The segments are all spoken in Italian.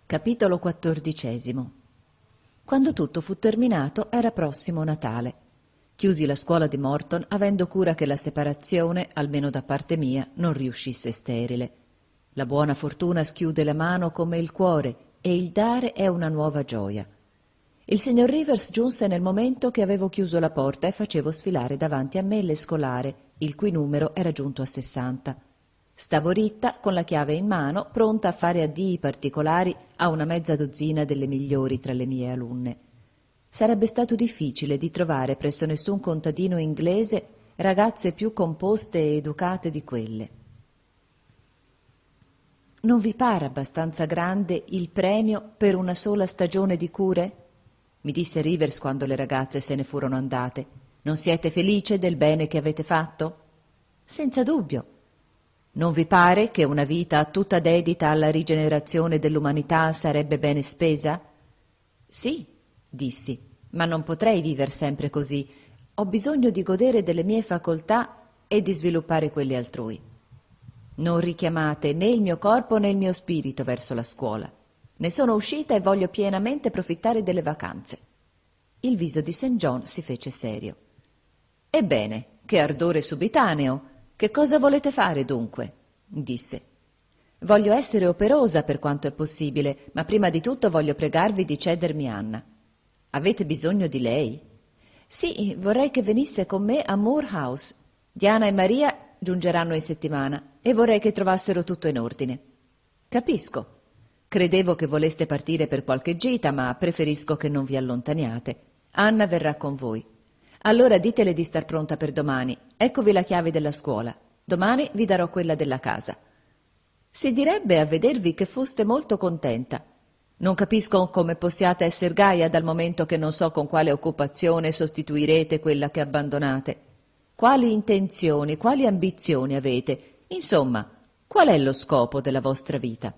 Capitolo 14. Quando tutto fu terminato era prossimo Natale. Chiusi la scuola di Morton avendo cura che la separazione, almeno da parte mia, non riuscisse sterile. La buona fortuna schiude la mano come il cuore e il dare è una nuova gioia. Il signor Rivers giunse nel momento che avevo chiuso la porta e facevo sfilare davanti a me l'escolare, il cui numero era giunto a 60. Stavo ritta, con la chiave in mano, pronta a fare addii particolari a una mezza dozzina delle migliori tra le mie alunne. Sarebbe stato difficile di trovare presso nessun contadino inglese ragazze più composte e educate di quelle. «Non vi pare abbastanza grande il premio per una sola stagione di cure?» mi disse Rivers quando le ragazze se ne furono andate. «Non siete felice del bene che avete fatto?» «Senza dubbio». «Non vi pare che una vita tutta dedita alla rigenerazione dell'umanità sarebbe bene spesa?» «Sì», dissi, «ma non potrei vivere sempre così. Ho bisogno di godere delle mie facoltà e di sviluppare quelle altrui. Non richiamate né il mio corpo né il mio spirito verso la scuola. Ne sono uscita e voglio pienamente profittare delle vacanze». Il viso di St. John si fece serio. «Ebbene, che ardore subitaneo! Che cosa volete fare dunque?» disse. «Voglio essere operosa per quanto è possibile, ma prima di tutto voglio pregarvi di cedermi Anna». «Avete bisogno di lei?» «Sì, vorrei che venisse con me a Moor House. Diana e Maria giungeranno in settimana e vorrei che trovassero tutto in ordine». «Capisco. Credevo che voleste partire per qualche gita, ma preferisco che non vi allontaniate. Anna verrà con voi. Allora ditele di star pronta per domani. Eccovi la chiave della scuola. Domani vi darò quella della casa. Si direbbe a vedervi che foste molto contenta. Non capisco come possiate esser gaia dal momento che non so con quale occupazione sostituirete quella che abbandonate. Quali intenzioni, quali ambizioni avete? Insomma, qual è lo scopo della vostra vita?»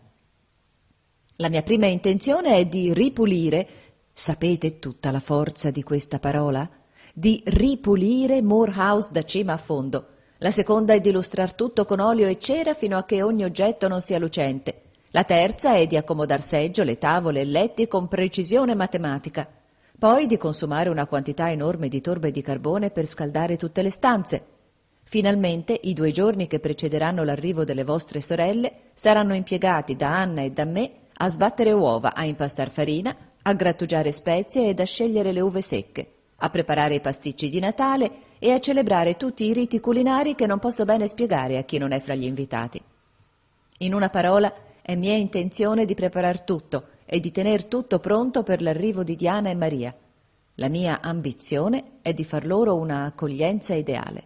«La mia prima intenzione è di ripulire», sapete tutta la forza di questa parola? Di ripulire Moor House da cima a fondo. La seconda è di lustrar tutto con olio e cera fino a che ogni oggetto non sia lucente. La terza è di accomodar seggiole, tavole e letti con precisione matematica. Poi di consumare una quantità enorme di torbe di carbone per scaldare tutte le stanze. Finalmente i 2 giorni che precederanno l'arrivo delle vostre sorelle saranno impiegati da Anna e da me a sbattere uova, a impastar farina, a grattugiare spezie ed a scegliere le uve secche, a preparare i pasticci di Natale e a celebrare tutti i riti culinari che non posso bene spiegare a chi non è fra gli invitati. In una parola, è mia intenzione di preparar tutto e di tener tutto pronto per l'arrivo di Diana e Maria. La mia ambizione è di far loro una accoglienza ideale».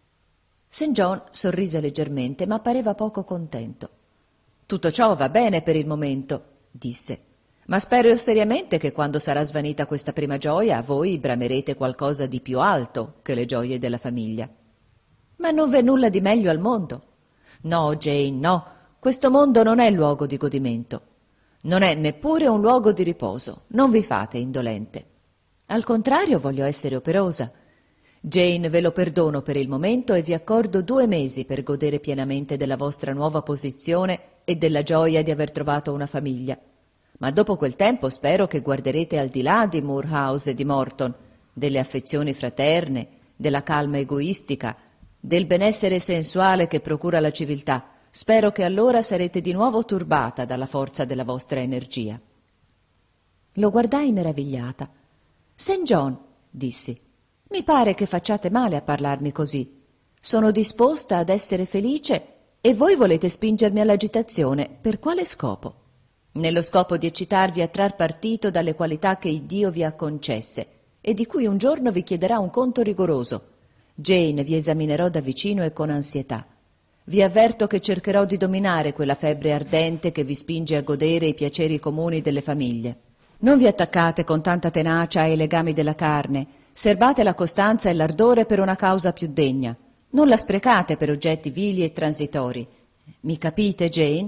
St. John sorrise leggermente, ma pareva poco contento. «Tutto ciò va bene per il momento», disse, «ma spero seriamente che quando sarà svanita questa prima gioia voi bramerete qualcosa di più alto che le gioie della famiglia». «Ma non v'è nulla di meglio al mondo». «No, Jane, no, questo mondo non è luogo di godimento. Non è neppure un luogo di riposo, non vi fate indolente. Al contrario, voglio essere operosa. Jane, ve lo perdono per il momento e vi accordo 2 mesi per godere pienamente della vostra nuova posizione e della gioia di aver trovato una famiglia. Ma dopo quel tempo spero che guarderete al di là di Moor House e di Morton, delle affezioni fraterne, della calma egoistica, del benessere sensuale che procura la civiltà. Spero che allora sarete di nuovo turbata dalla forza della vostra energia». Lo guardai meravigliata. «St. John», dissi, «mi pare che facciate male a parlarmi così. Sono disposta ad essere felice e voi volete spingermi all'agitazione. Per quale scopo?» «Nello scopo di eccitarvi a trar partito dalle qualità che Iddio vi ha concesse e di cui un giorno vi chiederà un conto rigoroso. Jane, vi esaminerò da vicino e con ansietà. Vi avverto che cercherò di dominare quella febbre ardente che vi spinge a godere i piaceri comuni delle famiglie. Non vi attaccate con tanta tenacia ai legami della carne, serbate la costanza e l'ardore per una causa più degna. Non la sprecate per oggetti vili e transitori. Mi capite, Jane?»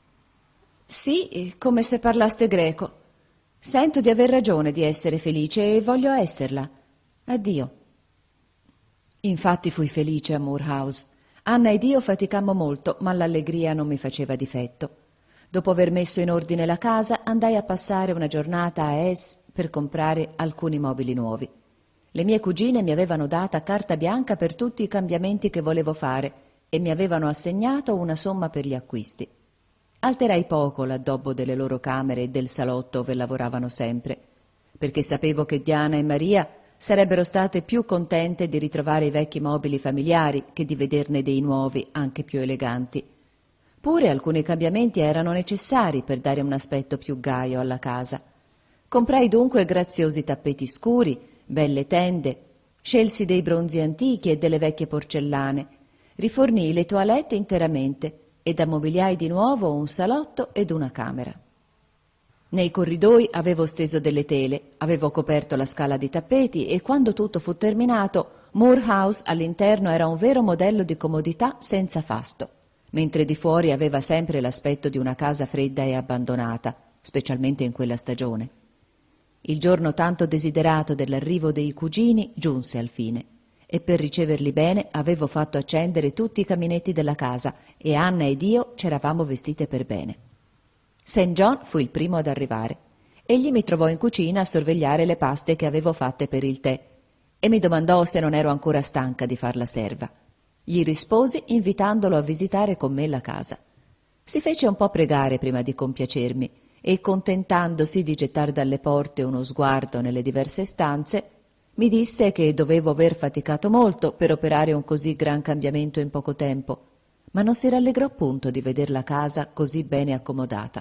«Sì, come se parlaste greco. Sento di aver ragione di essere felice e voglio esserla. Addio». Infatti fui felice a Moor House. Anna ed io faticammo molto, ma l'allegria non mi faceva difetto. Dopo aver messo in ordine la casa, andai a passare una giornata a Es per comprare alcuni mobili nuovi. Le mie cugine mi avevano data carta bianca per tutti i cambiamenti che volevo fare e mi avevano assegnato una somma per gli acquisti. Alterai poco l'addobbo delle loro camere e del salotto dove lavoravano sempre, perché sapevo che Diana e Maria sarebbero state più contente di ritrovare i vecchi mobili familiari che di vederne dei nuovi, anche più eleganti. Pure alcuni cambiamenti erano necessari per dare un aspetto più gaio alla casa. Comprai dunque graziosi tappeti scuri, belle tende, scelsi dei bronzi antichi e delle vecchie porcellane, rifornii le toilette interamente ed ammobiliai di nuovo un salotto ed una camera. Nei corridoi avevo steso delle tele, avevo coperto la scala di tappeti e quando tutto fu terminato, Moore House all'interno era un vero modello di comodità senza fasto, mentre di fuori aveva sempre l'aspetto di una casa fredda e abbandonata, specialmente in quella stagione. Il giorno tanto desiderato dell'arrivo dei cugini giunse al fine e per riceverli bene avevo fatto accendere tutti i caminetti della casa e Anna ed io c'eravamo vestite per bene. St. John fu il primo ad arrivare. Egli mi trovò in cucina a sorvegliare le paste che avevo fatte per il tè e mi domandò se non ero ancora stanca di far la serva. Gli risposi invitandolo a visitare con me la casa. Si fece un po' pregare prima di compiacermi e, contentandosi di gettar dalle porte uno sguardo nelle diverse stanze, mi disse che dovevo aver faticato molto per operare un così gran cambiamento in poco tempo, ma non si rallegrò punto di veder la casa così bene accomodata.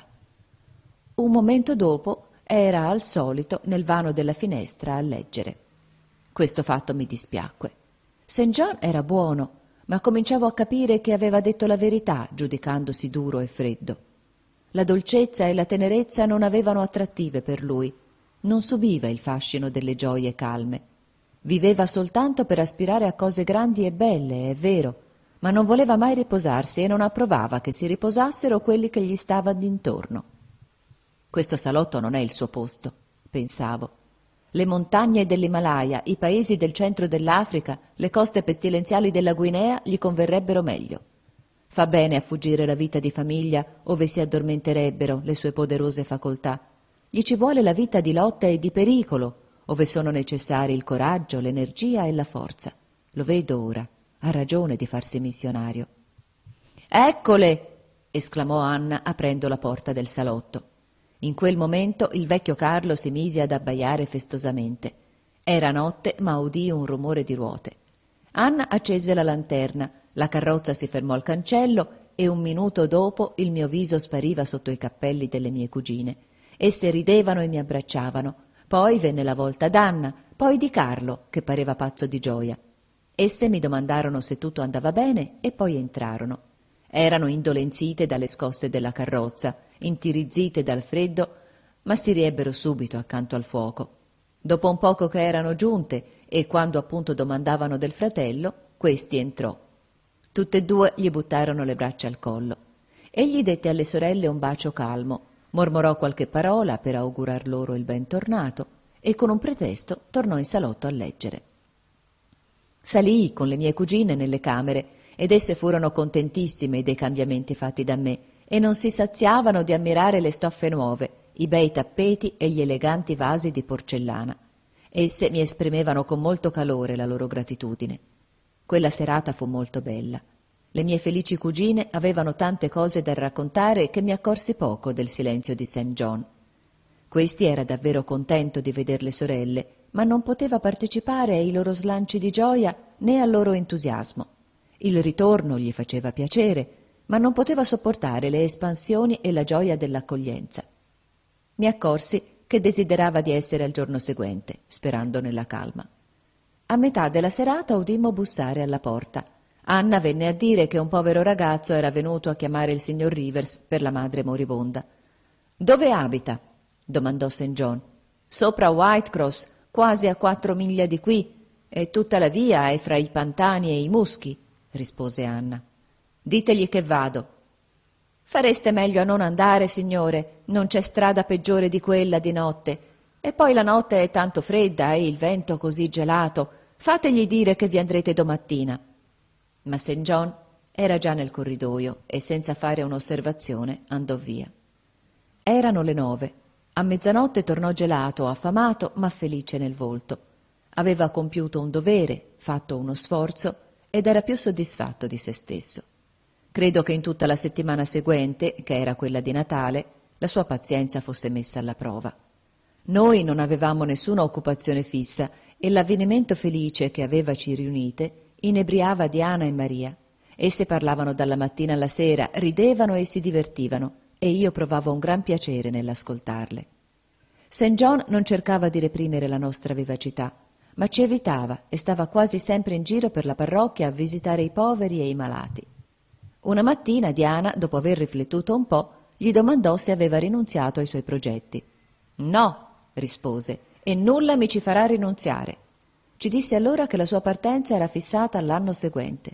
Un momento dopo era al solito nel vano della finestra a leggere. Questo fatto mi dispiacque. St. John era buono, ma cominciavo a capire che aveva detto la verità giudicandosi duro e freddo. La dolcezza e la tenerezza non avevano attrattive per lui, non subiva il fascino delle gioie calme. Viveva soltanto per aspirare a cose grandi e belle, è vero, ma non voleva mai riposarsi e non approvava che si riposassero quelli che gli stavano d'intorno. Questo salotto non è il suo posto, pensavo. Le montagne dell'Himalaya, i paesi del centro dell'Africa, le coste pestilenziali della Guinea gli converrebbero meglio. Fa bene a fuggire la vita di famiglia ove si addormenterebbero le sue poderose facoltà. Gli ci vuole la vita di lotta e di pericolo, ove sono necessari il coraggio, l'energia e la forza. Lo vedo ora, ha ragione di farsi missionario. «Eccole!» esclamò Anna aprendo la porta del salotto. In quel momento il vecchio Carlo si mise ad abbaiare festosamente. Era notte, ma udì un rumore di ruote. Anna accese la lanterna, la carrozza si fermò al cancello e un minuto dopo il mio viso spariva sotto i cappelli delle mie cugine. Esse ridevano e mi abbracciavano. Poi venne la volta d'Anna, poi di Carlo, che pareva pazzo di gioia. Esse mi domandarono se tutto andava bene e poi entrarono. Erano indolenzite dalle scosse della carrozza, intirizzite dal freddo, ma si riebbero subito accanto al fuoco. Dopo un poco che erano giunte e quando appunto domandavano del fratello, questi entrò. Tutte e due gli buttarono le braccia al collo. Egli dette alle sorelle un bacio calmo, mormorò qualche parola per augurar loro il bentornato e con un pretesto tornò in salotto a leggere. Salii con le mie cugine nelle camere ed esse furono contentissime dei cambiamenti fatti da me e non si saziavano di ammirare le stoffe nuove, i bei tappeti e gli eleganti vasi di porcellana. Esse mi esprimevano con molto calore la loro gratitudine. Quella serata fu molto bella. Le mie felici cugine avevano tante cose da raccontare che mi accorsi poco del silenzio di St. John. Questi era davvero contento di veder le sorelle, ma non poteva partecipare ai loro slanci di gioia né al loro entusiasmo. Il ritorno gli faceva piacere, ma non poteva sopportare le espansioni e la gioia dell'accoglienza. Mi accorsi che desiderava di essere al giorno seguente, sperando nella calma. A metà della serata udimmo bussare alla porta. Anna venne a dire che un povero ragazzo era venuto a chiamare il signor Rivers per la madre moribonda. «Dove abita?» domandò St. John. «Sopra Whitecross, quasi a 4 miglia di qui, e tutta la via è fra i pantani e i muschi», rispose Anna. «Ditegli che vado». «Fareste meglio a non andare, signore, non c'è strada peggiore di quella di notte. E poi la notte è tanto fredda e il vento così gelato. Fategli dire che vi andrete domattina». Ma St. John era già nel corridoio e senza fare un'osservazione andò via. Erano le 9. A mezzanotte tornò gelato, affamato, ma felice nel volto. Aveva compiuto un dovere, fatto uno sforzo, ed era più soddisfatto di se stesso. Credo che in tutta la settimana seguente, che era quella di Natale, la sua pazienza fosse messa alla prova. Noi non avevamo nessuna occupazione fissa e l'avvenimento felice che avevaci riunite inebriava Diana e Maria. Esse parlavano dalla mattina alla sera, ridevano e si divertivano, e io provavo un gran piacere nell'ascoltarle. St. John non cercava di reprimere la nostra vivacità, ma ci evitava e stava quasi sempre in giro per la parrocchia a visitare i poveri e i malati. Una mattina Diana, dopo aver riflettuto un po', gli domandò se aveva rinunziato ai suoi progetti. «No», rispose, «e nulla mi ci farà rinunziare». Ci disse allora che la sua partenza era fissata all'anno seguente.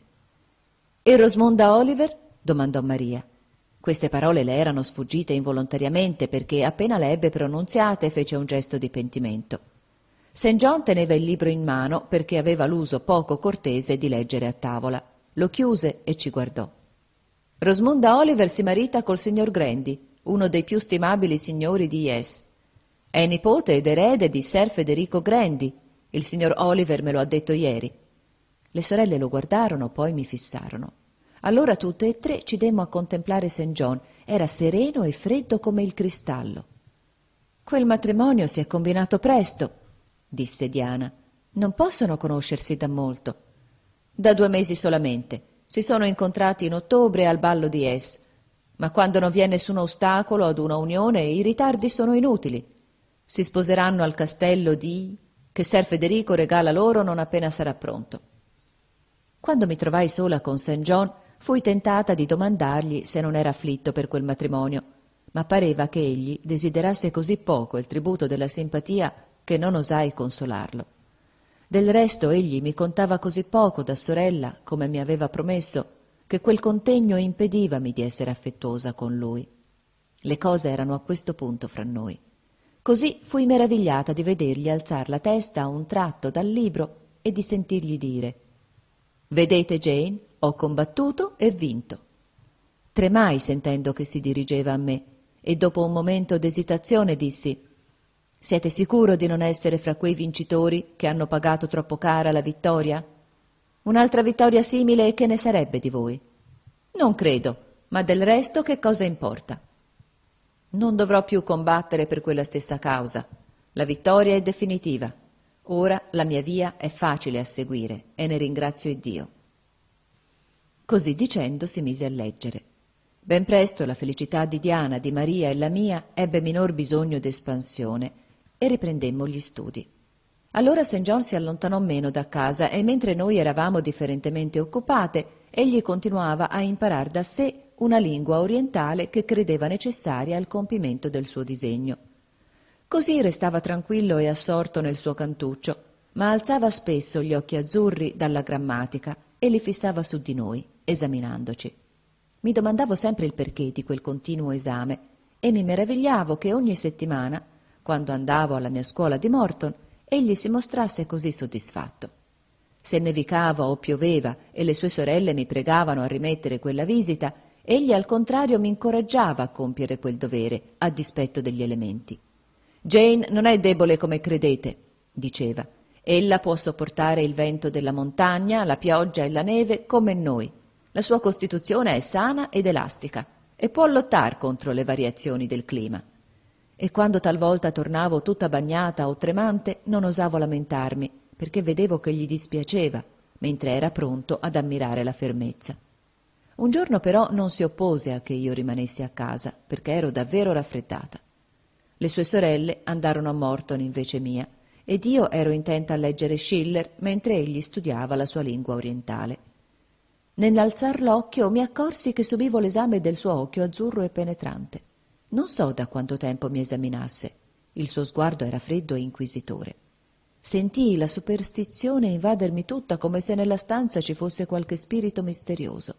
«E Rosmonda Oliver?» domandò Maria. Queste parole le erano sfuggite involontariamente perché appena le ebbe pronunziate fece un gesto di pentimento. St. John teneva il libro in mano perché aveva l'uso poco cortese di leggere a tavola. Lo chiuse e ci guardò. «Rosmonda Oliver si marita col signor Grandy, uno dei più stimabili signori di Yes. È nipote ed erede di Ser Federico Grandy. Il signor Oliver me lo ha detto ieri». Le sorelle lo guardarono, poi mi fissarono. Allora tutte e tre ci demmo a contemplare St. John. Era sereno e freddo come il cristallo. «Quel matrimonio si è combinato presto», disse Diana. «Non possono conoscersi da molto». «Da 2 mesi solamente. Si sono incontrati in ottobre al ballo di Es. Ma quando non vi è nessun ostacolo ad una unione, i ritardi sono inutili. Si sposeranno al castello di... che Ser Federico regala loro non appena sarà pronto». Quando mi trovai sola con St. John, fui tentata di domandargli se non era afflitto per quel matrimonio, ma pareva che egli desiderasse così poco il tributo della simpatia che non osai consolarlo. Del resto egli mi contava così poco da sorella, come mi aveva promesso, che quel contegno impedivami di essere affettuosa con lui. Le cose erano a questo punto fra noi. Così fui meravigliata di vedergli alzar la testa a un tratto dal libro e di sentirgli dire: «Vedete, Jane, ho combattuto e vinto». Tremai sentendo che si dirigeva a me e dopo un momento d'esitazione dissi: «Siete sicuro di non essere fra quei vincitori che hanno pagato troppo cara la vittoria? Un'altra vittoria simile e che ne sarebbe di voi?» «Non credo, ma del resto che cosa importa? Non dovrò più combattere per quella stessa causa. La vittoria è definitiva. Ora la mia via è facile a seguire e ne ringrazio Dio». Così dicendo si mise a leggere. Ben presto la felicità di Diana, di Maria e la mia ebbe minor bisogno d'espansione e riprendemmo gli studi. Allora St. John si allontanò meno da casa e mentre noi eravamo differentemente occupate, egli continuava a imparar da sé una lingua orientale che credeva necessaria al compimento del suo disegno. Così restava tranquillo e assorto nel suo cantuccio, ma alzava spesso gli occhi azzurri dalla grammatica e li fissava su di noi, esaminandoci. Mi domandavo sempre il perché di quel continuo esame e mi meravigliavo che ogni settimana, quando andavo alla mia scuola di Morton, egli si mostrasse così soddisfatto. Se nevicava o pioveva e le sue sorelle mi pregavano a rimettere quella visita, egli al contrario mi incoraggiava a compiere quel dovere, a dispetto degli elementi. «Jane non è debole come credete», diceva. «Ella può sopportare il vento della montagna, la pioggia e la neve come noi. La sua costituzione è sana ed elastica e può lottare contro le variazioni del clima». E quando talvolta tornavo tutta bagnata o tremante, non osavo lamentarmi, perché vedevo che gli dispiaceva, mentre era pronto ad ammirare la fermezza. Un giorno però non si oppose a che io rimanessi a casa, perché ero davvero raffreddata. Le sue sorelle andarono a Morton invece mia, ed io ero intenta a leggere Schiller mentre egli studiava la sua lingua orientale. Nell'alzar l'occhio mi accorsi che subivo l'esame del suo occhio azzurro e penetrante. Non so da quanto tempo mi esaminasse. Il suo sguardo era freddo e inquisitore. Sentii la superstizione invadermi tutta come se nella stanza ci fosse qualche spirito misterioso.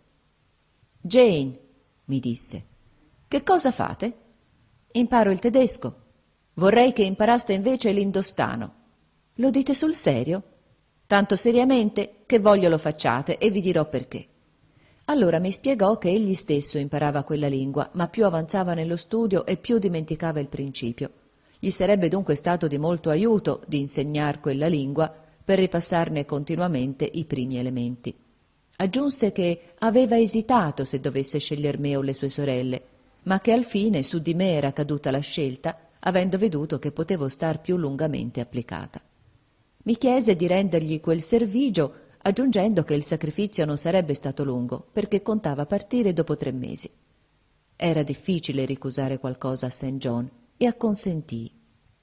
«Jane», mi disse, «che cosa fate?» «Imparo il tedesco. Vorrei che imparaste invece l'indostano». «Lo dite sul serio?» «Tanto seriamente che voglio lo facciate e vi dirò perché. Allora mi spiegò che egli stesso imparava quella lingua, ma più avanzava nello studio e più dimenticava il principio. Gli sarebbe dunque stato di molto aiuto di insegnar quella lingua per ripassarne continuamente i primi elementi. Aggiunse che aveva esitato se dovesse sceglier me o le sue sorelle, ma che al fine su di me era caduta la scelta, avendo veduto che potevo star più lungamente applicata. Mi chiese di rendergli quel servigio, aggiungendo che il sacrificio non sarebbe stato lungo, perché contava partire dopo 3 mesi. Era difficile ricusare qualcosa a St. John e acconsentii.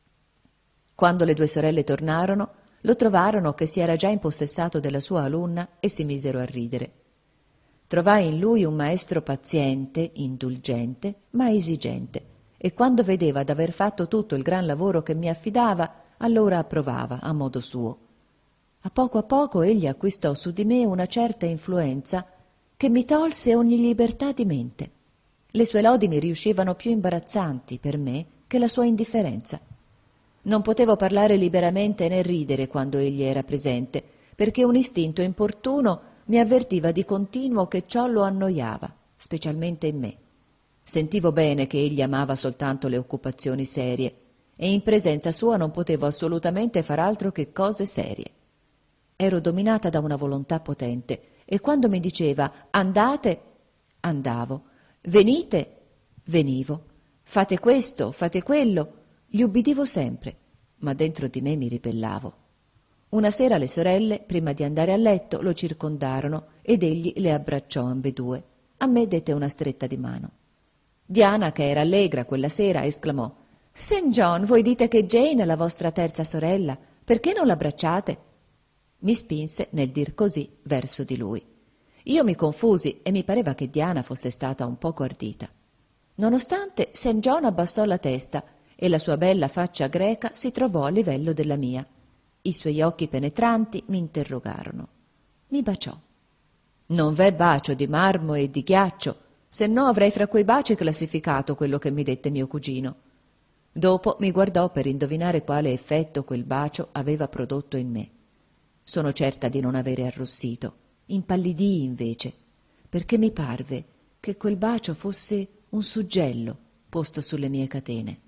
Quando le 2 sorelle tornarono, lo trovarono che si era già impossessato della sua alunna e si misero a ridere. Trovai in lui un maestro paziente, indulgente, ma esigente, e quando vedeva d'aver fatto tutto il gran lavoro che mi affidava, allora approvava a modo suo. A poco egli acquistò su di me una certa influenza che mi tolse ogni libertà di mente. Le sue lodi mi riuscivano più imbarazzanti per me che la sua indifferenza. Non potevo parlare liberamente né ridere quando egli era presente, perché un istinto importuno mi avvertiva di continuo che ciò lo annoiava, specialmente in me. Sentivo bene che egli amava soltanto le occupazioni serie, e in presenza sua non potevo assolutamente far altro che cose serie. Ero dominata da una volontà potente, e quando mi diceva «andate», andavo, «venite», venivo, «fate questo», «fate quello», gli ubbidivo sempre, ma dentro di me mi ribellavo. Una sera le sorelle, prima di andare a letto, lo circondarono ed egli le abbracciò ambedue. A me dette una stretta di mano. Diana, che era allegra quella sera, esclamò: «St. John, voi dite che Jane è la vostra terza sorella, perché non l'abbracciate?» Mi spinse, nel dir così, verso di lui. Io mi confusi e mi pareva che Diana fosse stata un poco ardita. Nonostante, St. John abbassò la testa e la sua bella faccia greca si trovò a livello della mia. I suoi occhi penetranti mi interrogarono. Mi baciò. Non v'è bacio di marmo e di ghiaccio, se no avrei fra quei baci classificato quello che mi dette mio cugino. Dopo mi guardò per indovinare quale effetto quel bacio aveva prodotto in me. Sono certa di non avere arrossito, impallidii invece, perché mi parve che quel bacio fosse un suggello posto sulle mie catene.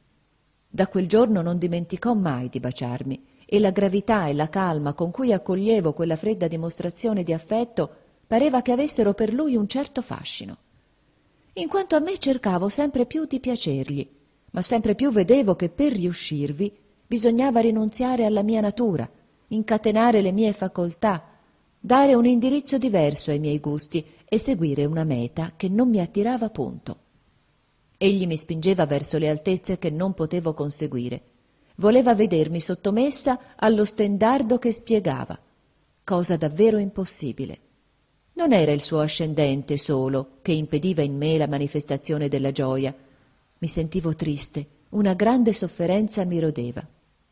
Da quel giorno non dimenticò mai di baciarmi, e la gravità e la calma con cui accoglievo quella fredda dimostrazione di affetto pareva che avessero per lui un certo fascino. In quanto a me, cercavo sempre più di piacergli, ma sempre più vedevo che per riuscirvi bisognava rinunziare alla mia natura, incatenare le mie facoltà, dare un indirizzo diverso ai miei gusti e seguire una meta che non mi attirava punto. Egli mi spingeva verso le altezze che non potevo conseguire. Voleva vedermi sottomessa allo stendardo che spiegava, cosa davvero impossibile. Non era il suo ascendente solo che impediva in me la manifestazione della gioia. Mi sentivo triste, una grande sofferenza mi rodeva.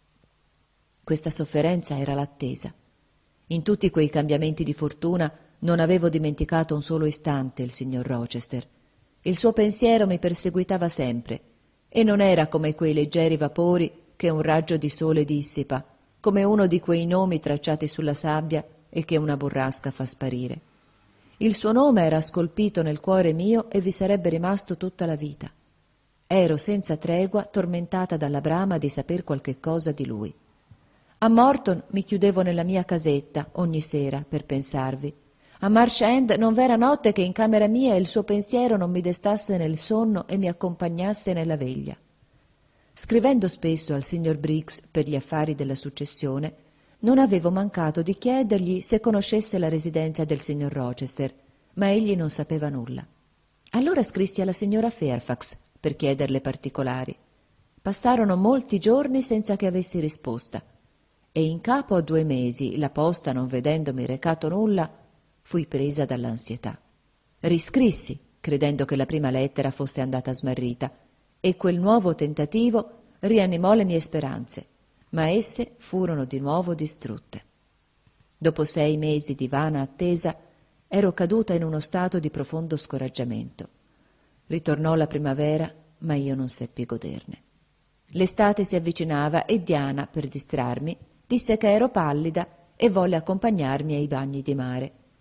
Questa sofferenza era l'attesa. In tutti quei cambiamenti di fortuna non avevo dimenticato un solo istante il signor Rochester. Il suo pensiero mi perseguitava sempre, e non era come quei leggeri vapori che un raggio di sole dissipa, come uno di quei nomi tracciati sulla sabbia e che una burrasca fa sparire. Il suo nome era scolpito nel cuore mio e vi sarebbe rimasto tutta la vita. Ero senza tregua tormentata dalla brama di saper qualche cosa di lui. A Morton mi chiudevo nella mia casetta ogni sera per pensarvi. A Marsh End non v'era notte che in camera mia il suo pensiero non mi destasse nel sonno e mi accompagnasse nella veglia. Scrivendo spesso al signor Briggs per gli affari della successione, non avevo mancato di chiedergli se conoscesse la residenza del signor Rochester, ma egli non sapeva nulla. Allora scrissi alla signora Fairfax per chiederle particolari. Passarono molti giorni senza che avessi risposta, e in capo a 2 mesi, la posta non vedendomi recato nulla, fui presa dall'ansietà. Riscrissi, credendo che la prima lettera fosse andata smarrita, e quel nuovo tentativo rianimò le mie speranze, ma esse furono di nuovo distrutte. Dopo 6 mesi di vana attesa, ero caduta in uno stato di profondo scoraggiamento. Ritornò la primavera, ma io non seppi goderne. L'estate si avvicinava e Diana, per distrarmi, disse che ero pallida e volle accompagnarmi ai bagni di mare.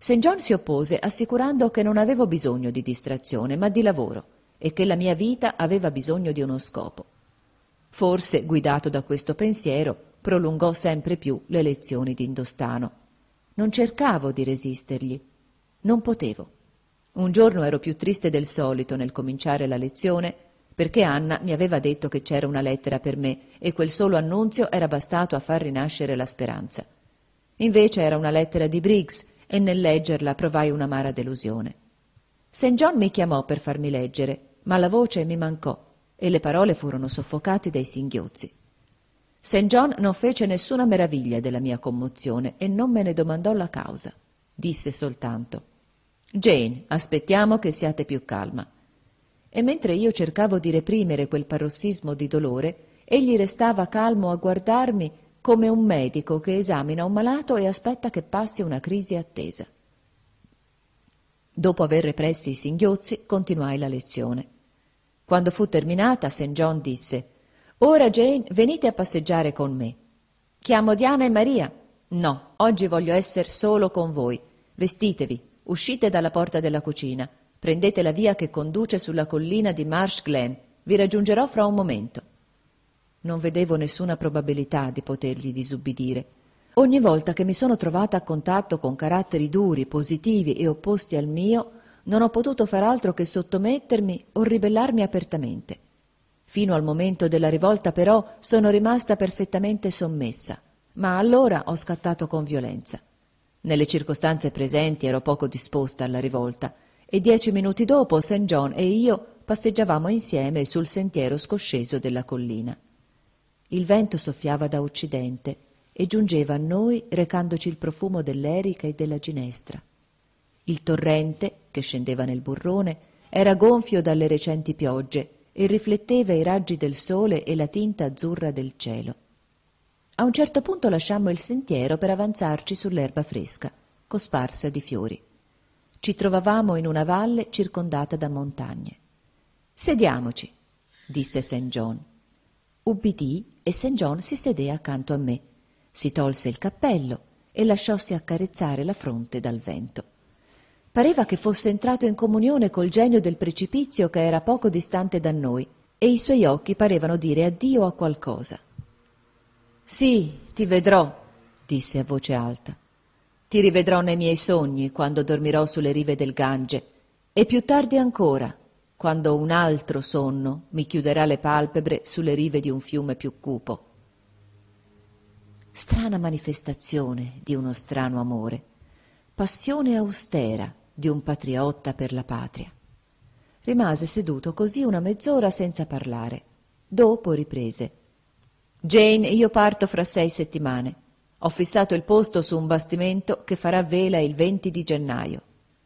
St. John si oppose assicurando che non avevo bisogno di distrazione, ma di lavoro, e che la mia vita aveva bisogno di uno scopo. Forse, guidato da questo pensiero, prolungò sempre più le lezioni d'indostano. Non cercavo di resistergli. Non potevo. Un giorno ero più triste del solito nel cominciare la lezione, perché Anna mi aveva detto che c'era una lettera per me e quel solo annunzio era bastato a far rinascere la speranza. Invece era una lettera di Briggs e nel leggerla provai un'amara delusione. St. John mi chiamò per farmi leggere, ma la voce mi mancò e le parole furono soffocate dai singhiozzi. St. John non fece nessuna meraviglia della mia commozione e non me ne domandò la causa. Disse soltanto: «Jane, aspettiamo che siate più calma». E mentre io cercavo di reprimere quel parossismo di dolore, egli restava calmo a guardarmi come un medico che esamina un malato e aspetta che passi una crisi attesa. Dopo aver repressi i singhiozzi, continuai la lezione. Quando fu terminata, St. John disse: «Ora, Jane, venite a passeggiare con me». «Chiamo Diana e Maria». «No, oggi voglio essere solo con voi. Vestitevi, uscite dalla porta della cucina, prendete la via che conduce sulla collina di Marsh Glen. Vi raggiungerò fra un momento». Non vedevo nessuna probabilità di potergli disubbidire. Ogni volta che mi sono trovata a contatto con caratteri duri, positivi e opposti al mio, non ho potuto far altro che sottomettermi o ribellarmi apertamente. Fino al momento della rivolta, però, sono rimasta perfettamente sommessa, ma allora ho scattato con violenza. Nelle circostanze presenti ero poco disposta alla rivolta e 10 minuti dopo St. John e io passeggiavamo insieme sul sentiero scosceso della collina. Il vento soffiava da occidente e giungeva a noi recandoci il profumo dell'erica e della ginestra. Il torrente, che scendeva nel burrone, era gonfio dalle recenti piogge e rifletteva i raggi del sole e la tinta azzurra del cielo. A un certo punto lasciammo il sentiero per avanzarci sull'erba fresca, cosparsa di fiori. Ci trovavamo in una valle circondata da montagne. «Sediamoci», disse St. John. Ubbidii e St. John si sedé accanto a me, si tolse il cappello e lasciossi accarezzare la fronte dal vento. Pareva che fosse entrato in comunione col genio del precipizio che era poco distante da noi, e i suoi occhi parevano dire addio a qualcosa. «Sì, ti vedrò», disse a voce alta. «Ti rivedrò nei miei sogni quando dormirò sulle rive del Gange, e più tardi ancora, quando un altro sonno mi chiuderà le palpebre sulle rive di un fiume più cupo». Strana manifestazione di uno strano amore, passione austera di un patriotta per la patria. Rimase seduto così una mezz'ora senza parlare. Dopo riprese: «Jane, io parto fra 6 settimane. Ho fissato il posto su un bastimento che farà vela il 20 di gennaio».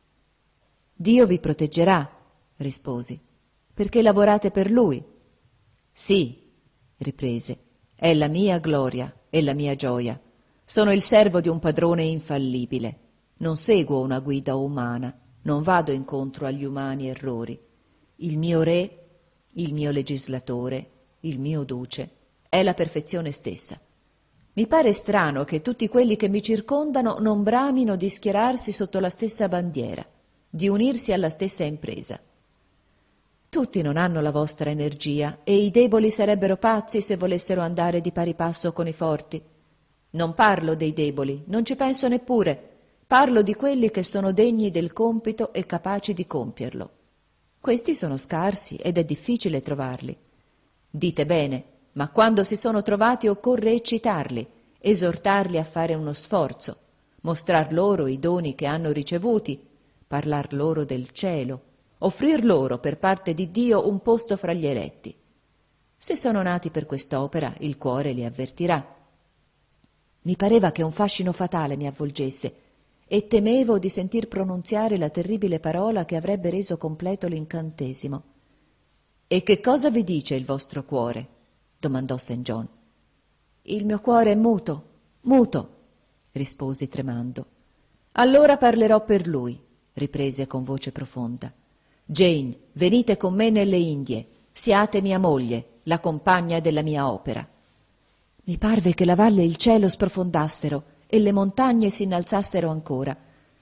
«Dio vi proteggerà», risposi, «perché lavorate per Lui». «Sì», riprese, «è la mia gloria e la mia gioia. Sono il servo di un padrone infallibile. Non seguo una guida umana, non vado incontro agli umani errori. Il mio re, il mio legislatore, il mio duce, è la perfezione stessa. Mi pare strano che tutti quelli che mi circondano non bramino di schierarsi sotto la stessa bandiera, di unirsi alla stessa impresa. Tutti non hanno la vostra energia e i deboli sarebbero pazzi se volessero andare di pari passo con i forti. Non parlo dei deboli, non ci penso neppure. Parlo di quelli che sono degni del compito e capaci di compierlo. Questi sono scarsi ed è difficile trovarli. Dite bene, ma quando si sono trovati occorre eccitarli, esortarli a fare uno sforzo, mostrar loro i doni che hanno ricevuti, parlar loro del cielo, offrir loro per parte di Dio un posto fra gli eletti. Se sono nati per quest'opera, il cuore li avvertirà. Mi pareva che un fascino fatale mi avvolgesse e temevo di sentir pronunziare la terribile parola che avrebbe reso completo l'incantesimo. «E che cosa vi dice il vostro cuore?» domandò St. John. «Il mio cuore è muto, muto», risposi tremando. «Allora parlerò per lui», riprese con voce profonda. «Jane, venite con me nelle Indie, siate mia moglie, la compagna della mia opera». Mi parve che la valle e il cielo sprofondassero e le montagne si innalzassero ancora.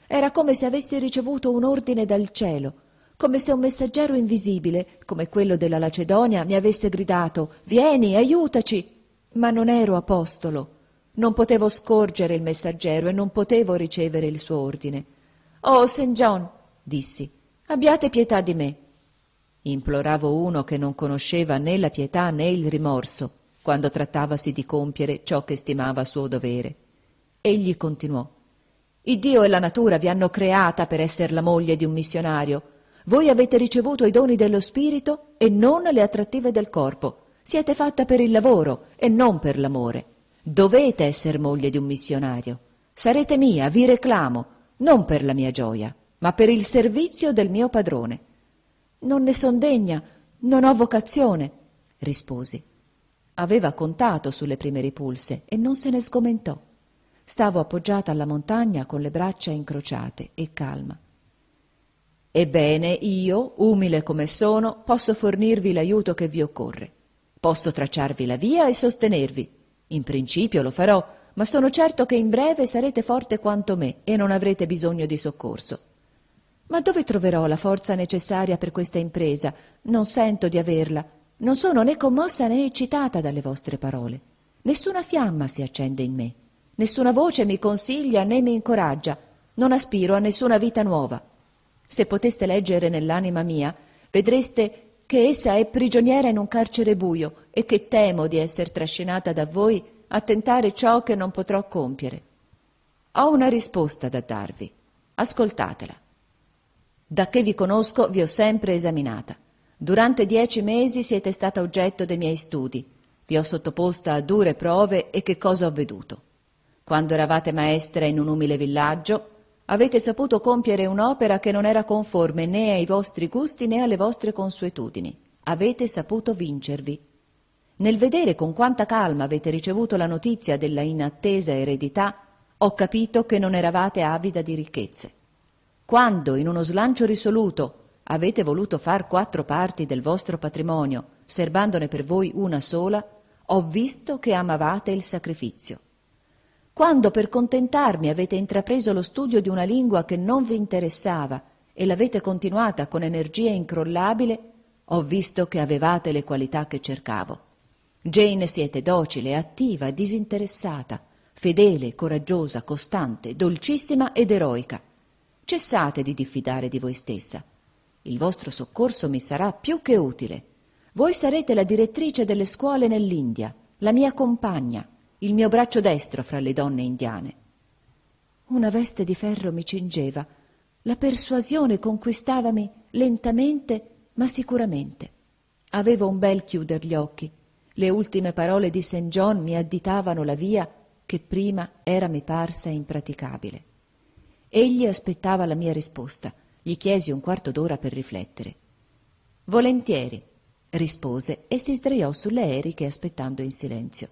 Era come se avessi ricevuto un ordine dal cielo, come se un messaggero invisibile, come quello della Lacedonia, mi avesse gridato «Vieni, aiutaci!» Ma non ero apostolo. Non potevo scorgere il messaggero e non potevo ricevere il suo ordine. «Oh, St. John!» dissi, «abbiate pietà di me!» Imploravo uno che non conosceva né la pietà né il rimorso quando trattavasi di compiere ciò che stimava suo dovere. Egli continuò: «Il Dio e la natura vi hanno creata per essere la moglie di un missionario. Voi avete ricevuto i doni dello spirito e non le attrattive del corpo. Siete fatta per il lavoro e non per l'amore. Dovete essere moglie di un missionario. Sarete mia, vi reclamo, non per la mia gioia, ma per il servizio del mio padrone». «Non ne son degna, non ho vocazione», risposi. Aveva contato sulle prime ripulse e non se ne sgomentò. Stavo appoggiata alla montagna con le braccia incrociate e calma. «Ebbene, io, umile come sono, posso fornirvi l'aiuto che vi occorre. Posso tracciarvi la via e sostenervi. In principio lo farò, ma sono certo che in breve sarete forte quanto me e non avrete bisogno di soccorso. Ma dove troverò la forza necessaria per questa impresa? Non sento di averla. Non sono né commossa né eccitata dalle vostre parole. Nessuna fiamma si accende in me. Nessuna voce mi consiglia né mi incoraggia. Non aspiro a nessuna vita nuova. Se poteste leggere nell'anima mia, vedreste che essa è prigioniera in un carcere buio e che temo di essere trascinata da voi a tentare ciò che non potrò compiere. Ho una risposta da darvi. Ascoltatela. Da che vi conosco vi ho sempre esaminata. Durante 10 mesi siete stata oggetto dei miei studi. Vi ho sottoposta a dure prove e che cosa ho veduto? Quando eravate maestra in un umile villaggio, avete saputo compiere un'opera che non era conforme né ai vostri gusti né alle vostre consuetudini. Avete saputo vincervi. Nel vedere con quanta calma avete ricevuto la notizia della inattesa eredità, ho capito che non eravate avida di ricchezze. Quando, in uno slancio risoluto, avete voluto far 4 parti del vostro patrimonio, serbandone per voi una sola, ho visto che amavate il sacrificio. Quando per contentarmi avete intrapreso lo studio di una lingua che non vi interessava e l'avete continuata con energia incrollabile, ho visto che avevate le qualità che cercavo. Jane, siete docile, attiva, disinteressata, fedele, coraggiosa, costante, dolcissima ed eroica. Cessate di diffidare di voi stessa. Il vostro soccorso mi sarà più che utile. Voi sarete la direttrice delle scuole nell'India, la mia compagna, il mio braccio destro fra le donne indiane. Una veste di ferro mi cingeva, la persuasione conquistavami lentamente ma sicuramente. Avevo un bel chiuder gli occhi. Le ultime parole di St. John mi additavano la via che prima mi parsa impraticabile. Egli aspettava la mia risposta. Gli chiesi un quarto d'ora per riflettere. «Volentieri», rispose e si sdraiò sulle eriche aspettando in silenzio.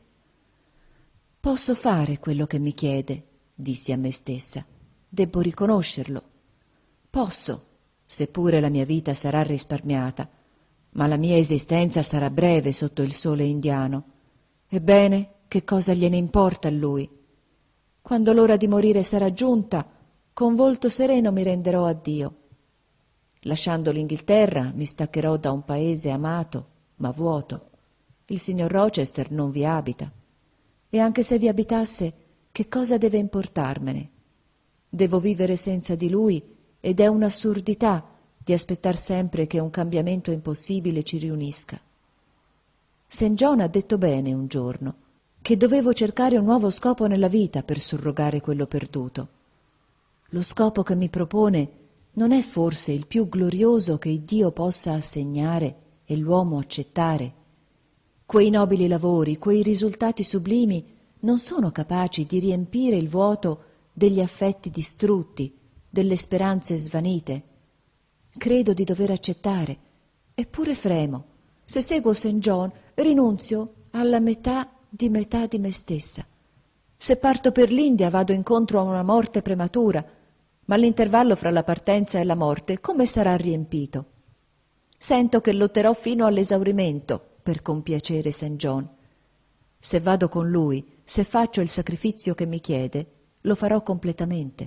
«Posso fare quello che mi chiede», dissi a me stessa. «Debbo riconoscerlo. Posso, seppure la mia vita sarà risparmiata, ma la mia esistenza sarà breve sotto il sole indiano. Ebbene, che cosa gliene importa a lui? Quando l'ora di morire sarà giunta, con volto sereno mi renderò a Dio. Lasciando l'Inghilterra mi staccherò da un paese amato, ma vuoto. Il signor Rochester non vi abita. E anche se vi abitasse, che cosa deve importarmene? Devo vivere senza di lui ed è un'assurdità di aspettar sempre che un cambiamento impossibile ci riunisca. St. John ha detto bene un giorno che dovevo cercare un nuovo scopo nella vita per surrogare quello perduto. Lo scopo che mi propone non è forse il più glorioso che Dio possa assegnare e l'uomo accettare? Quei nobili lavori, quei risultati sublimi non sono capaci di riempire il vuoto degli affetti distrutti, delle speranze svanite. Credo di dover accettare, eppure fremo. Se seguo St. John, rinunzio alla metà di me stessa. Se parto per l'India vado incontro a una morte prematura, ma l'intervallo fra la partenza e la morte come sarà riempito? Sento che lotterò fino all'esaurimento per compiacere St. John. Se vado con lui, se faccio il sacrificio che mi chiede, lo farò completamente.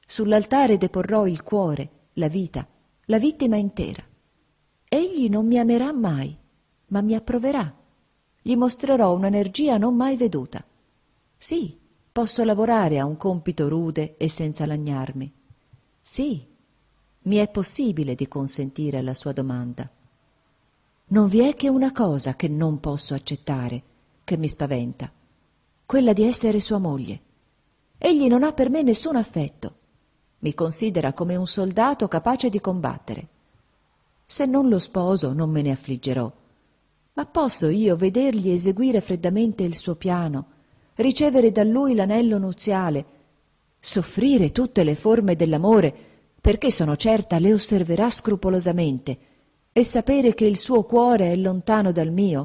Sull'altare deporrò il cuore, la vita, la vittima intera. Egli non mi amerà mai, ma mi approverà. Gli mostrerò un'energia non mai veduta. Sì, posso lavorare a un compito rude e senza lagnarmi. Sì, mi è possibile di consentire alla sua domanda. Non vi è che una cosa che non posso accettare, che mi spaventa, quella di essere sua moglie. Egli non ha per me nessun affetto. Mi considera come un soldato capace di combattere. Se non lo sposo non me ne affliggerò, ma posso io vedergli eseguire freddamente il suo piano, ricevere da lui l'anello nuziale, soffrire tutte le forme dell'amore, perché sono certa le osserverà scrupolosamente, e sapere che il suo cuore è lontano dal mio?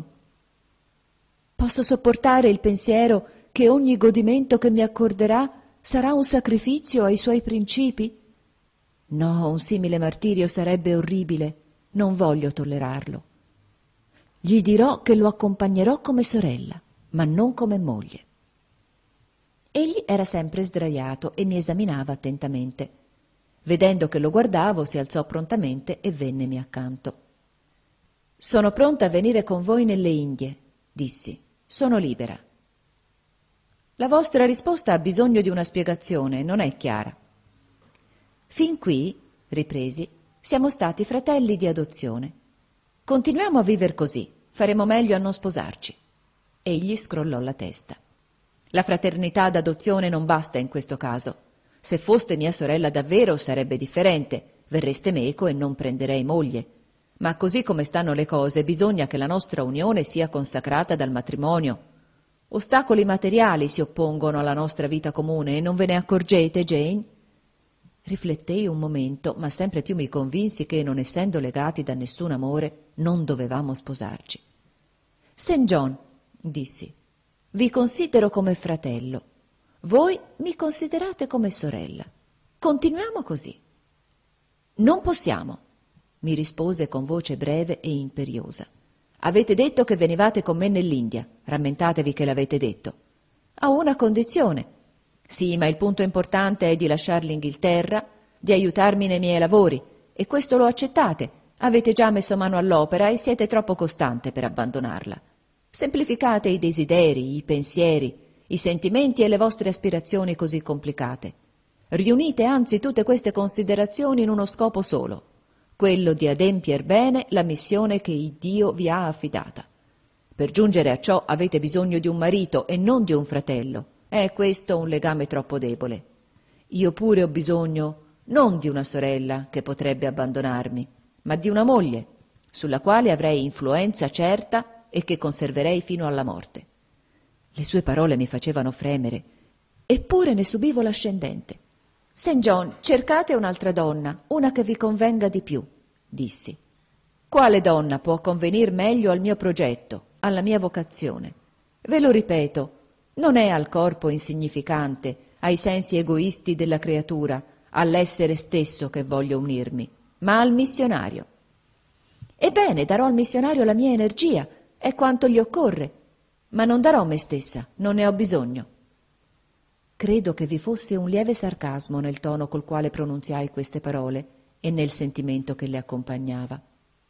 Posso sopportare il pensiero che ogni godimento che mi accorderà sarà un sacrificio ai suoi principi? No, un simile martirio sarebbe orribile, non voglio tollerarlo. Gli dirò che lo accompagnerò come sorella, ma non come moglie. Egli era sempre sdraiato e mi esaminava attentamente. Vedendo che lo guardavo, si alzò prontamente e vennemi accanto. «Sono pronta a venire con voi nelle Indie», dissi. «Sono libera». «La vostra risposta ha bisogno di una spiegazione, non è chiara». «Fin qui», ripresi, «siamo stati fratelli di adozione. Continuiamo a viver così, faremo meglio a non sposarci». Egli scrollò la testa. «La fraternità d'adozione non basta in questo caso. Se foste mia sorella davvero sarebbe differente, verreste meco e non prenderei moglie. Ma così come stanno le cose, bisogna che la nostra unione sia consacrata dal matrimonio. Ostacoli materiali si oppongono alla nostra vita comune e non ve ne accorgete, Jane?» Riflettei un momento, ma sempre più mi convinsi che, non essendo legati da nessun amore, non dovevamo sposarci. «St. John», dissi, «vi considero come fratello. Voi mi considerate come sorella. Continuiamo così». «Non possiamo», mi rispose con voce breve e imperiosa. «Avete detto che venivate con me nell'India. Rammentatevi che l'avete detto. A una condizione. Sì, ma il punto importante è di lasciar l'Inghilterra, di aiutarmi nei miei lavori, e questo lo accettate. Avete già messo mano all'opera e siete troppo costante per abbandonarla. Semplificate i desideri, i pensieri, i sentimenti e le vostre aspirazioni così complicate. Riunite anzi tutte queste considerazioni in uno scopo solo, quello di adempier bene la missione che Dio vi ha affidata. Per giungere a ciò avete bisogno di un marito e non di un fratello. È questo un legame troppo debole. Io pure ho bisogno non di una sorella che potrebbe abbandonarmi, ma di una moglie, sulla quale avrei influenza certa e che conserverei fino alla morte. Le sue parole mi facevano fremere, eppure ne subivo l'ascendente. «St. John, cercate un'altra donna, una che vi convenga di più», dissi. «Quale donna può convenir meglio al mio progetto, alla mia vocazione? Ve lo ripeto, non è al corpo insignificante, ai sensi egoisti della creatura, all'essere stesso che voglio unirmi, ma al missionario. Ebbene, darò al missionario la mia energia, è quanto gli occorre, ma non darò me stessa, non ne ho bisogno». Credo che vi fosse un lieve sarcasmo nel tono col quale pronunziai queste parole e nel sentimento che le accompagnava.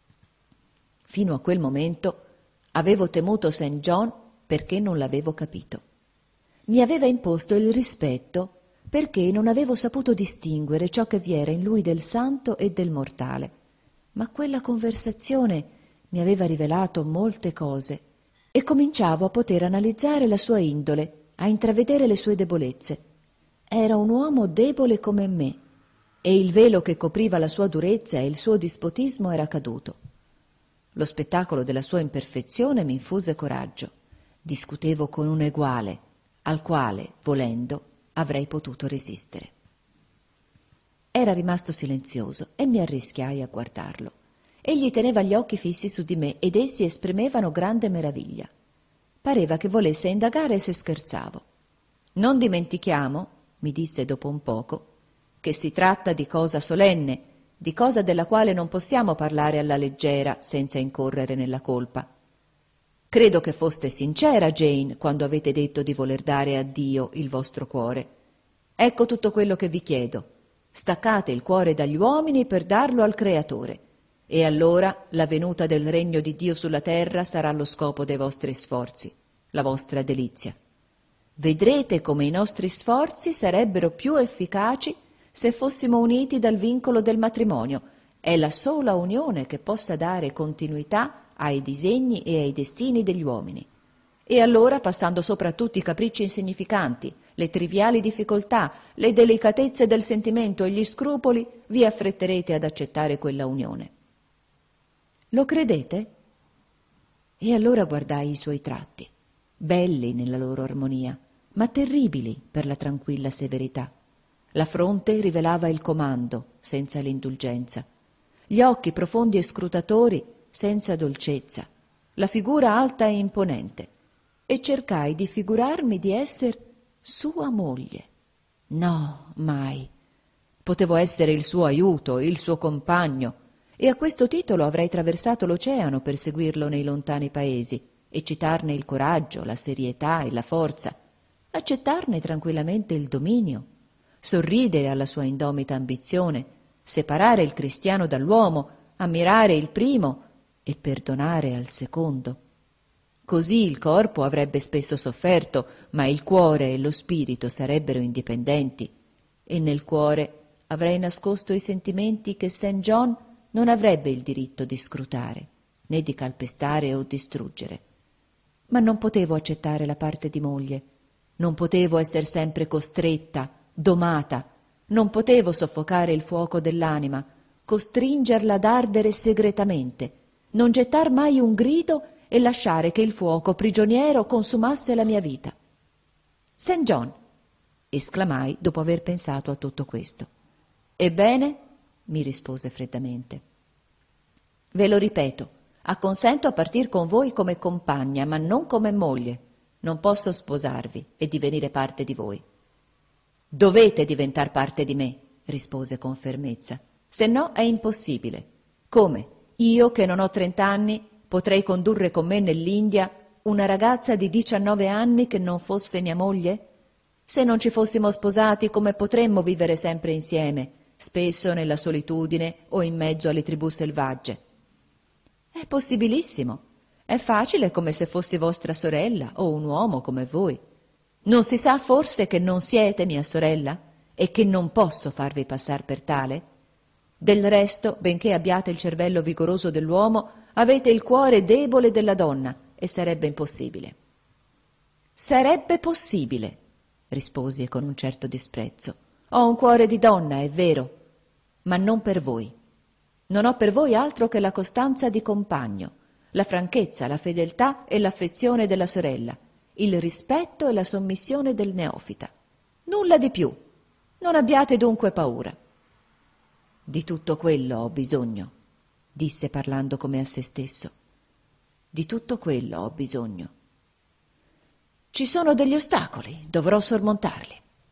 Fino a quel momento avevo temuto St. John perché non l'avevo capito. Mi aveva imposto il rispetto perché non avevo saputo distinguere ciò che vi era in lui del santo e del mortale, ma quella conversazione mi aveva rivelato molte cose e cominciavo a poter analizzare la sua indole, a intravedere le sue debolezze. Era un uomo debole come me, e il velo che copriva la sua durezza e il suo dispotismo era caduto. Lo spettacolo della sua imperfezione mi infuse coraggio. Discutevo con un eguale, al quale, volendo, avrei potuto resistere. Era rimasto silenzioso e mi arrischiai a guardarlo. Egli teneva gli occhi fissi su di me ed essi esprimevano grande meraviglia. Pareva che volesse indagare se scherzavo. «Non dimentichiamo», mi disse dopo un poco, «che si tratta di cosa solenne, di cosa della quale non possiamo parlare alla leggera senza incorrere nella colpa. Credo che foste sincera, Jane, quando avete detto di voler dare a Dio il vostro cuore. Ecco tutto quello che vi chiedo. Staccate il cuore dagli uomini per darlo al Creatore, e allora la venuta del regno di Dio sulla terra sarà lo scopo dei vostri sforzi, la vostra delizia. Vedrete come i nostri sforzi sarebbero più efficaci se fossimo uniti dal vincolo del matrimonio. È la sola unione che possa dare continuità ai disegni e ai destini degli uomini. E allora, passando sopra tutti i capricci insignificanti, le triviali difficoltà, le delicatezze del sentimento e gli scrupoli, vi affretterete ad accettare quella unione. Lo credete? E allora guardai i suoi tratti, belli nella loro armonia, ma terribili per la tranquilla severità. La fronte rivelava il comando, senza l'indulgenza, gli occhi profondi e scrutatori, senza dolcezza, la figura alta e imponente, e cercai di figurarmi di esser sua moglie. No, mai. Potevo essere il suo aiuto, il suo compagno, e a questo titolo avrei traversato l'oceano per seguirlo nei lontani paesi e citarne il coraggio, la serietà e la forza, accettarne tranquillamente il dominio, sorridere alla sua indomita ambizione, separare il cristiano dall'uomo, ammirare il primo e perdonare al secondo. Così il corpo avrebbe spesso sofferto, ma il cuore e lo spirito sarebbero indipendenti, e nel cuore avrei nascosto i sentimenti che St. John non avrebbe il diritto di scrutare, né di calpestare o distruggere. Ma non potevo accettare la parte di moglie, non potevo essere sempre costretta, domata, non potevo soffocare il fuoco dell'anima, costringerla ad ardere segretamente, non gettar mai un grido e lasciare che il fuoco prigioniero consumasse la mia vita. St. John, esclamai dopo aver pensato a tutto questo. Ebbene, mi rispose freddamente. Ve lo ripeto, acconsento a partir con voi come compagna, ma non come moglie. Non posso sposarvi e divenire parte di voi. Dovete diventar parte di me, rispose con fermezza, se no è impossibile. Come? Io, che non ho 30 anni, potrei condurre con me nell'India una ragazza di 19 anni che non fosse mia moglie? Se non ci fossimo sposati, come potremmo vivere sempre insieme, spesso nella solitudine o in mezzo alle tribù selvagge? È possibilissimo. È facile come se fossi vostra sorella o un uomo come voi. Non si sa forse che non siete mia sorella e che non posso farvi passar per tale? Del resto, benché abbiate il cervello vigoroso dell'uomo, avete il cuore debole della donna e sarebbe impossibile. Sarebbe possibile, risposi con un certo disprezzo. Ho un cuore di donna, è vero, ma non per voi. Non ho per voi altro che la costanza di compagno, la franchezza, la fedeltà e l'affezione della sorella, il rispetto e la sommissione del neofita. Nulla di più. Non abbiate dunque paura. Di tutto quello ho bisogno, disse parlando come a se stesso. Di tutto quello ho bisogno. Ci sono degli ostacoli, dovrò sormontarli.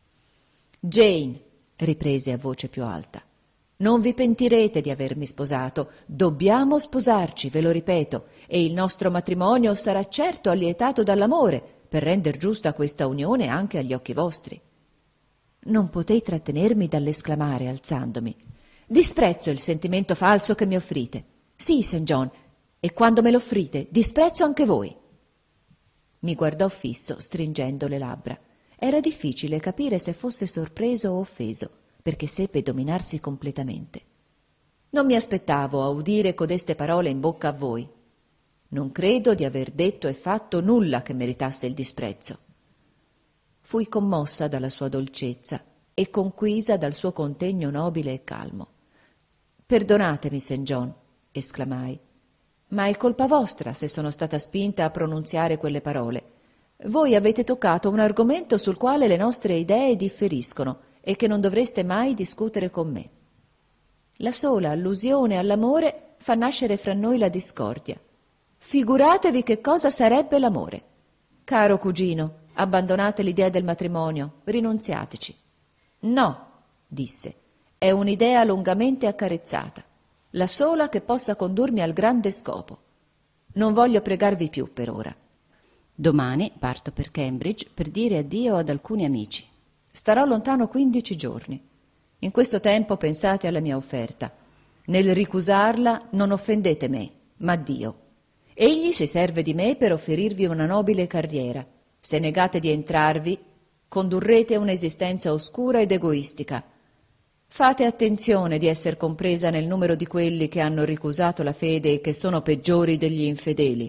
Jane, riprese a voce più alta, non vi pentirete di avermi sposato. Dobbiamo sposarci, ve lo ripeto, e il nostro matrimonio sarà certo allietato dall'amore per render giusta questa unione anche agli occhi vostri. Non potei trattenermi dall'esclamare, alzandomi: disprezzo il sentimento falso che mi offrite. Sì, St. John, e quando me lo offrite, disprezzo anche voi. Mi guardò fisso, stringendo le labbra. Era difficile capire se fosse sorpreso o offeso, perché seppe dominarsi completamente. Non mi aspettavo a udire codeste parole in bocca a voi. Non credo di aver detto e fatto nulla che meritasse il disprezzo. Fui commossa dalla sua dolcezza e conquisa dal suo contegno nobile e calmo. Perdonatemi, St. John, esclamai, ma è colpa vostra se sono stata spinta a pronunziare quelle parole. Voi avete toccato un argomento sul quale le nostre idee differiscono e che non dovreste mai discutere con me. La sola allusione all'amore fa nascere fra noi la discordia. Figuratevi che cosa sarebbe l'amore. Caro cugino, abbandonate l'idea del matrimonio, rinunziateci. No, disse, è un'idea lungamente accarezzata, la sola che possa condurmi al grande scopo. Non voglio pregarvi più per ora. Domani parto per Cambridge per dire addio ad alcuni amici. Starò lontano 15 giorni. In questo tempo pensate alla mia offerta. Nel ricusarla non offendete me, ma Dio. Egli si serve di me per offerirvi una nobile carriera. Se negate di entrarvi, condurrete un'esistenza oscura ed egoistica. Fate attenzione di essere compresa nel numero di quelli che hanno ricusato la fede e che sono peggiori degli infedeli.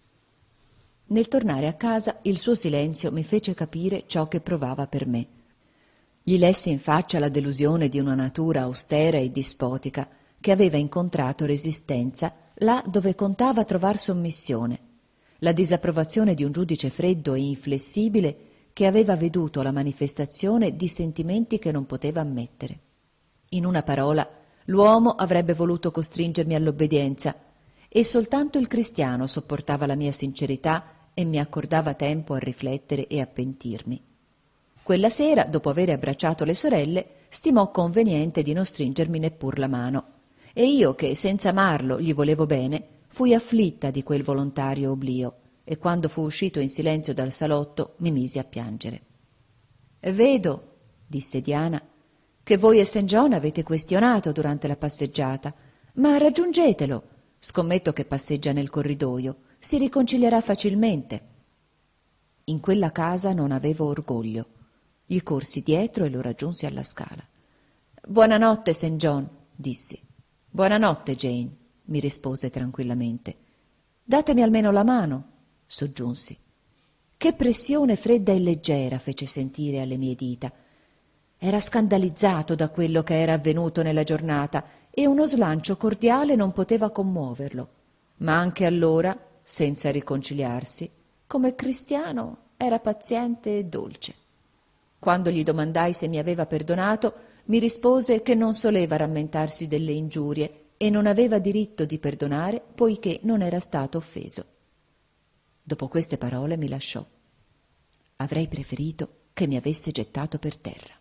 Nel tornare a casa il suo silenzio mi fece capire ciò che provava per me. Gli lessi in faccia la delusione di una natura austera e dispotica che aveva incontrato resistenza là dove contava trovar sommissione, la disapprovazione di un giudice freddo e inflessibile che aveva veduto la manifestazione di sentimenti che non poteva ammettere. In una parola, l'uomo avrebbe voluto costringermi all'obbedienza e soltanto il cristiano sopportava la mia sincerità e mi accordava tempo a riflettere e a pentirmi. Quella sera, dopo aver abbracciato le sorelle, stimò conveniente di non stringermi neppur la mano, e io, che senza amarlo gli volevo bene, fui afflitta di quel volontario oblio, e quando fu uscito in silenzio dal salotto mi misi a piangere. «Vedo», disse Diana, «che voi e St. John avete questionato durante la passeggiata, ma raggiungetelo. Scommetto che passeggia nel corridoio, si riconcilierà facilmente». In quella casa non avevo orgoglio. Gli corsi dietro e lo raggiunsi alla scala. «Buonanotte, St. John», dissi. «Buonanotte, Jane», mi rispose tranquillamente. «Datemi almeno la mano», soggiunsi. Che pressione fredda e leggera fece sentire alle mie dita. Era scandalizzato da quello che era avvenuto nella giornata e uno slancio cordiale non poteva commuoverlo. Ma anche allora, senza riconciliarsi, come cristiano era paziente e dolce. Quando gli domandai se mi aveva perdonato, mi rispose che non soleva rammentarsi delle ingiurie e non aveva diritto di perdonare poiché non era stato offeso. Dopo queste parole mi lasciò. Avrei preferito che mi avesse gettato per terra.